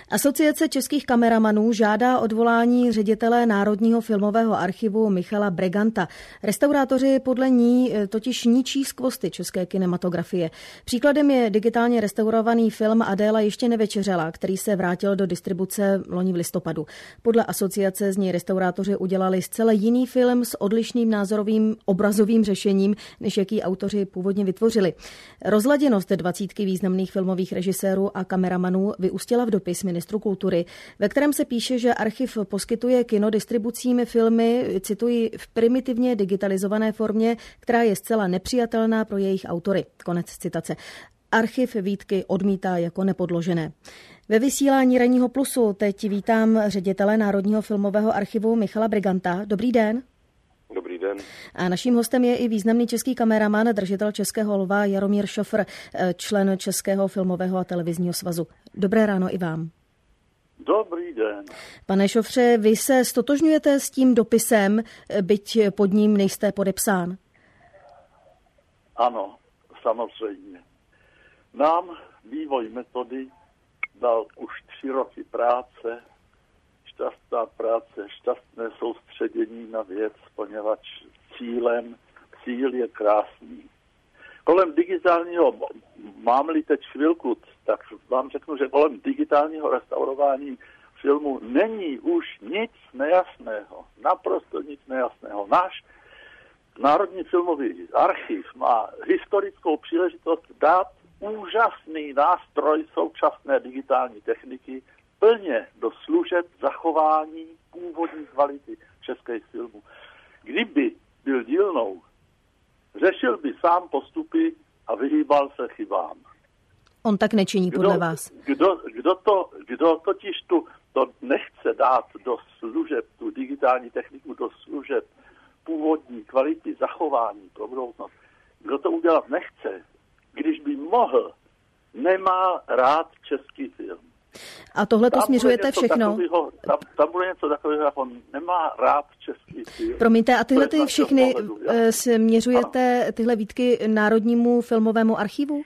Asociace českých kameramanů žádá odvolání ředitele Národního filmového archivu Michala Breganta. Restaurátoři podle ní totiž ničí skvosty české kinematografie. Příkladem je digitálně restaurovaný film Adéla ještě nevečeřela, který se vrátil do distribuce loni v listopadu. Podle asociace z něj restaurátoři udělali zcela jiný film s odlišným názorovým obrazovým řešením, než jaký autoři původně vytvořili. Rozladěnost 20 významných filmových režisérů a kameramanů vyústila v dopis ministru kultury, ve kterém se píše, že archiv poskytuje kinodistribucím filmy, cituji, v primitivně digitalizované formě, která je zcela nepřijatelná pro jejich autory. Konec citace. Archiv výtky odmítá jako nepodložené. Ve vysílání Ranního plusu teď vítám ředitele Národního filmového archivu Michala Breganta. Dobrý den. Dobrý den. A naším hostem je i významný český kameraman, držitel Českého lva Jaromír Šofr, člen Českého filmového a televizního svazu. Dobré ráno i vám. Dobrý den. Pane Šofře, vy se stotožňujete s tím dopisem, byť pod ním nejste podepsán? Ano, samozřejmě. Nám vývoj metody dal už 3 roky práce, šťastná práce, šťastné soustředění na věc, poněvadž cíl je krásný. Kolem digitálního, mám-li teď chvilku, tak vám řeknu, že kolem digitálního restaurování filmu není už nic nejasného. Naprosto nic nejasného. Náš Národní filmový archiv má historickou příležitost dát úžasný nástroj současné digitální techniky plně do služeb zachování původní kvality českých filmů. Kdyby byl dílnou, řešil by sám postupy a vyhýbal se chybám. On tak nečiní podle vás. Kdo totiž to nechce dát do služeb, tu digitální techniku do služeb původní kvality zachování pro budoucnost, kdo to udělat nechce, když by mohl, nemá rád český film. A tohle to směřujete všechno? Tam bude něco takového, jako on nemá rád český film. Promiňte, a tyhle ty všechny směřujete, tyhle výtky Národnímu filmovému archivu?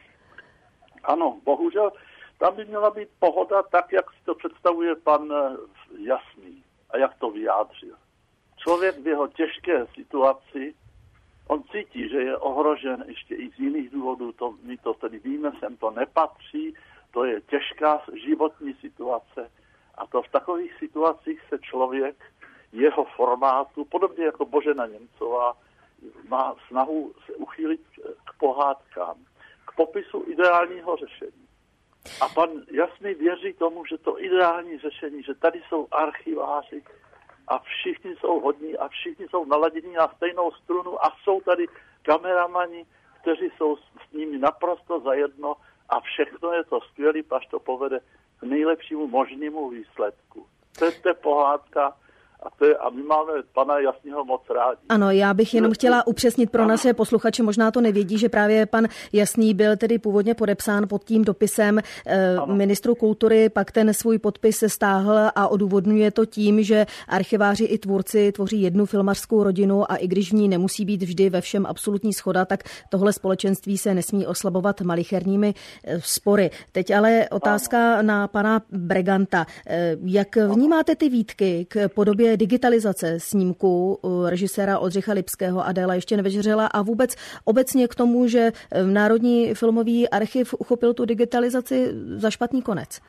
Ano, bohužel tam by měla být pohoda tak, jak si to představuje pan Jasný a jak to vyjádřil. Člověk v jeho těžké situaci, on cítí, že je ohrožen ještě i z jiných důvodů, my to tedy víme, sem to nepatří, to je těžká životní situace a to v takových situacích se člověk jeho formátu, podobně jako Božena Němcová, má snahu se uchýlit k pohádkám, k popisu ideálního řešení. A pan Jasný věří tomu, že to ideální řešení, že tady jsou archiváři a všichni jsou hodní a všichni jsou naladění na stejnou strunu a jsou tady kameramani, kteří jsou s nimi naprosto zajedno a všechno je to skvělý, až to povede k nejlepšímu možnému výsledku. To je pohádka a my máme pana Jasného moc rádi. Ano, já bych jenom chtěla upřesnit pro naše posluchače, možná to nevědí, že právě pan Jasný byl tedy původně podepsán pod tím dopisem ministru kultury, pak ten svůj podpis se stáhl a odůvodňuje to tím, že archiváři i tvůrci tvoří jednu filmařskou rodinu a i když v ní nemusí být vždy ve všem absolutní shoda, tak tohle společenství se nesmí oslabovat malicherními spory. Teď ale otázka na pana Breganta. Jak vnímáte ty výtky k podobě digitalizace snímků režiséra Oldřicha Lipského Adéla ještě nevečeřela a vůbec obecně k tomu, že Národní filmový archiv uchopil tu digitalizaci za špatný konec?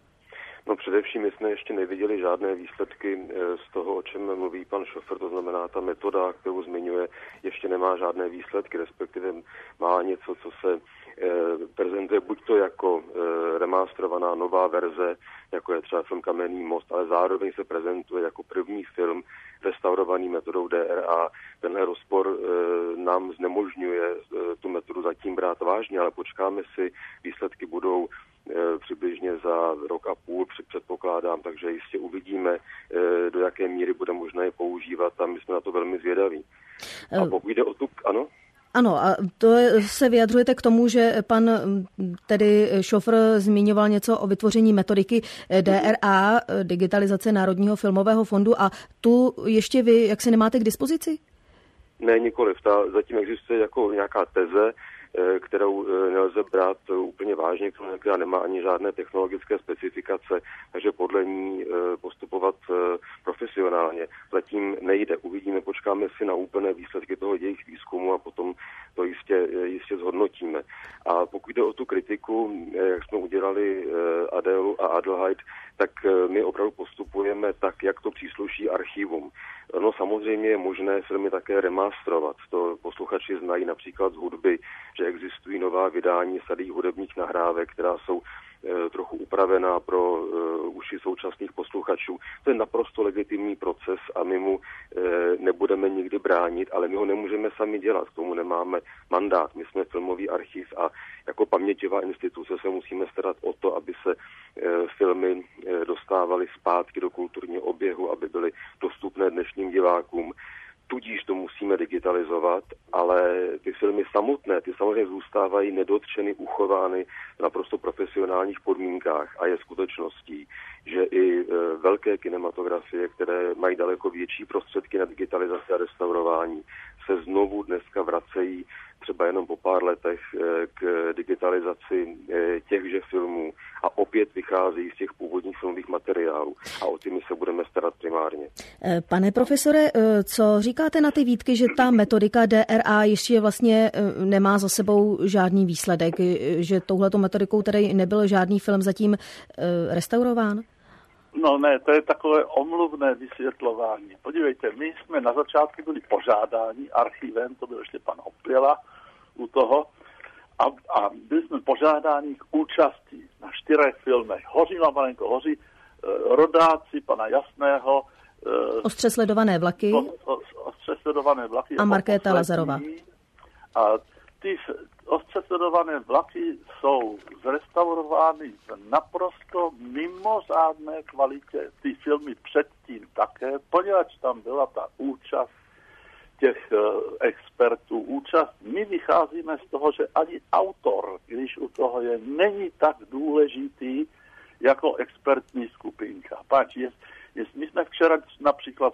No především my jsme ještě neviděli žádné výsledky z toho, o čem mluví pan Šofr, to znamená ta metoda, kterou zmiňuje, ještě nemá žádné výsledky, respektive má něco, co se prezentuje buď to jako remasterovaná nová verze, jako je třeba film Kamenný most, ale zároveň se prezentuje jako první film restaurovaný metodou DRA. Tenhle rozpor nám znemožňuje tu metodu zatím brát vážně, ale počkáme si, výsledky budou přibližně za rok a půl, předpokládám, takže jistě uvidíme, do jaké míry bude možné je používat a my jsme na to velmi zvědaví. A pokud jde o tu, ano? Ano, a to se vyjadřujete k tomu, že pan tedy Šofr zmiňoval něco o vytvoření metodiky DRA, digitalizace Národního filmového fondu, a tu ještě vy, jak si nemáte k dispozici? Ne, nikoliv. Ta zatím existuje jako nějaká teze, kterou nelze brát úplně vážně, která nemá ani žádné technologické specifikace, takže podle ní postupovat profesionálně. Zatím nejde. Uvidíme, počkáme si na úplné výsledky toho jejich výzkumu a potom to jistě zhodnotíme. A pokud jde o tu kritiku, jak jsme udělali Adélu a Adelheid, tak my opravdu postupujeme tak, jak to přísluší archivům. No samozřejmě je možné filmy také remasterovat. To posluchači znají například z hudby, že existují nová vydání starých hudebních nahrávek, která jsou trochu upravená pro uši současných posluchačů. To je naprosto legitimní proces a my mu nebudeme nikdy bránit, ale my ho nemůžeme sami dělat. K tomu nemáme mandát. My jsme filmový archiv a jako paměťová instituce se musíme starat o to, aby se filmy dostávaly zpátky do kulturního oběhu, aby byly dostupné dnešním divákům. Tudíž to musíme digitalizovat, ale ty filmy samotné, ty samozřejmě zůstávají nedotčeny, uchovány v naprosto profesionálních podmínkách a je skutečností, že i velké kinematografie, které mají daleko větší prostředky na digitalizaci a restaurování, se znovu dneska vracejí třeba jenom po pár letech k digitalizaci těchže filmů a opět vycházejí z těch původních filmových materiálů a o ty my se budeme starat primárně. Pane profesore, co říkáte na ty výtky, že ta metodika DRA ještě vlastně nemá za sebou žádný výsledek, že touhletou metodikou tedy nebyl žádný film zatím restaurován? No ne, to je takové omluvné vysvětlování. Podívejte, my jsme na začátku byli požádáni archivem, to byl ještě pan Opěla u toho, a byli jsme požádáni k účasti na 4 filmech. Hoří na malinko hoří, Rodáci pana Jasného, Ostře sledované vlaky, Ostře sledované vlaky a Markéta Lazarova. A ty ostře sledované vlaky jsou zrestaurovány v naprosto mimořádné kvalitě. Ty filmy předtím také, poněvadž tam byla ta účast těch expertů. My vycházíme z toho, že ani autor, když u toho je, není tak důležitý jako expertní skupinka. Páč, my jsme včera například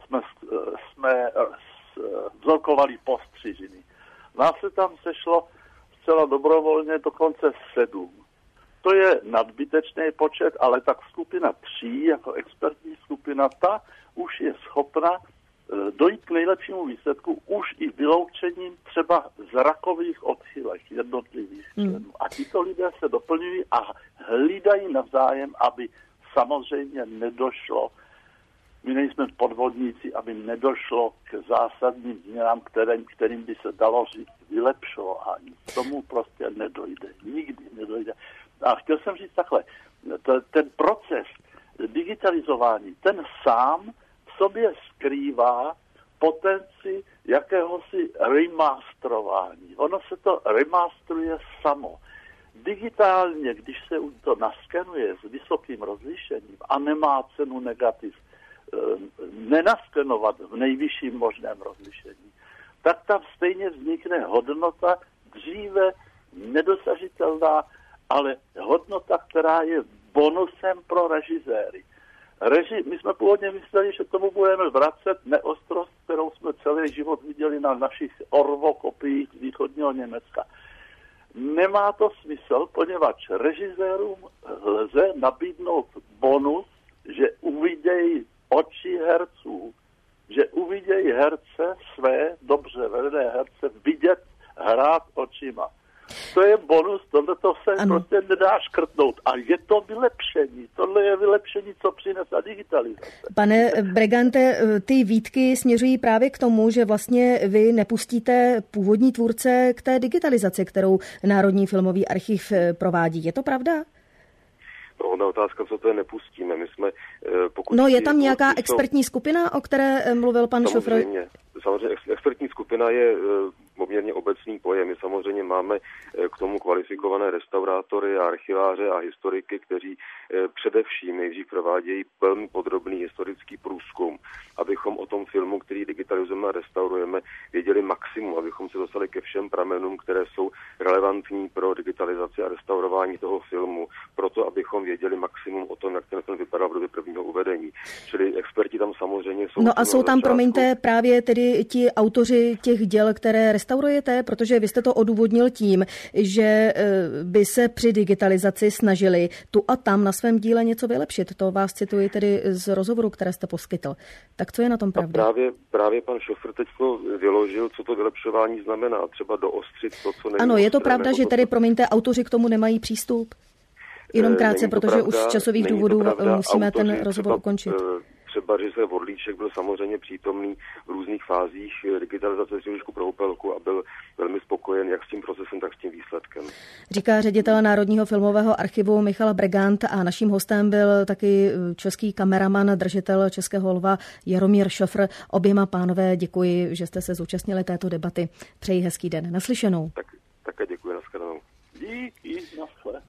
jsme vzorkovali postřižiny. Nás se tam sešlo zcela dobrovolně dokonce 7. To je nadbytečný počet, ale tak skupina 3, jako expertní skupina, ta už je schopna dojít k nejlepšímu výsledku už i vyloučením třeba zrakových odchylek jednotlivých členů. A tito lidé se doplňují a hlídají navzájem, aby samozřejmě nedošlo, my nejsme podvodníci, aby nedošlo k zásadním změnám, kterým by se dalo říct vylepšování. Tomu prostě nedojde. Nikdy nedojde. A chtěl jsem říct takhle, ten proces digitalizování, ten sám v sobě skrývá potenci jakéhosi remasterování. Ono se to remasteruje samo. Digitálně, když se to naskenuje s vysokým rozlišením a nemá cenu negativ nenaskenovat v nejvyšším možném rozlišení, tak tam stejně vznikne hodnota dříve nedosažitelná, ale hodnota, která je bonusem pro režiséry. My jsme původně mysleli, že tomu budeme vracet neostrost, kterou jsme celý život viděli na našich orvokopiích z východního Německa. Nemá to smysl, poněvadž režisérům lze nabídnout bonus, že uvidějí oči herců, že uvidějí herce, své dobře vedené herce, vidět, hrát očima. To je bonus, tohleto se prostě nedá škrtnout. A je to vylepšení. Tohle je vylepšení, co přinesla digitalizace. Pane Bregante, ty výtky směřují právě k tomu, že vlastně vy nepustíte původní tvůrce k té digitalizaci, kterou Národní filmový archiv provádí. Je to pravda? No, otázka, co to je, nepustíme. My jsme, je tam nějaká expertní skupina, o které mluvil pan Šofr? Samozřejmě expertní skupina je poměrně obecný pojem. My samozřejmě máme k tomu kvalifikované restaurátory a archiváře a historiky, kteří především nejdřív provádějí velmi podrobný historický průzkum, abychom o tom filmu, který digitalizujeme a restaurujeme, věděli maximum, abychom se dostali ke všem pramenům, které jsou relevantní pro digitalizaci a restaurování toho filmu, proto abychom věděli maximum o tom, jak ten film vypadal v době prvního uvedení. Čili experti tam samozřejmě jsou. No a jsou tam, promiňte, právě tedy ti autoři těch děl, které restaurujete? Protože vy jste to odůvodnil tím, že by se při digitalizaci snažili tu a tam na svém díle něco vylepšit. To vás cituji tedy z rozhovoru, které jste poskytl. Tak co je na tom pravda? Právě pan Šofr teď vyložil, co to vylepšování znamená. Třeba doostřit to, co není. Ano, je to pravda, že tedy, promiňte, autoři k tomu nemají přístup? Jenom krátce, protože už z časových důvodů musíme ten rozhovor ukončit. Třeba Řize Vodlíček byl samozřejmě přítomný v různých fázích digitalizace Středošku pro Opelku a byl velmi spokojen jak s tím procesem, tak s tím výsledkem. Říká ředitel Národního filmového archivu Michal Bregant a naším hostem byl taky český kameraman, držitel Českého lva Jaromír Šofr. Oběma pánové děkuji, že jste se zúčastnili této debaty. Přeji hezký den. Naslyšenou. Také děkuji, nashledanou. Díky, naschle.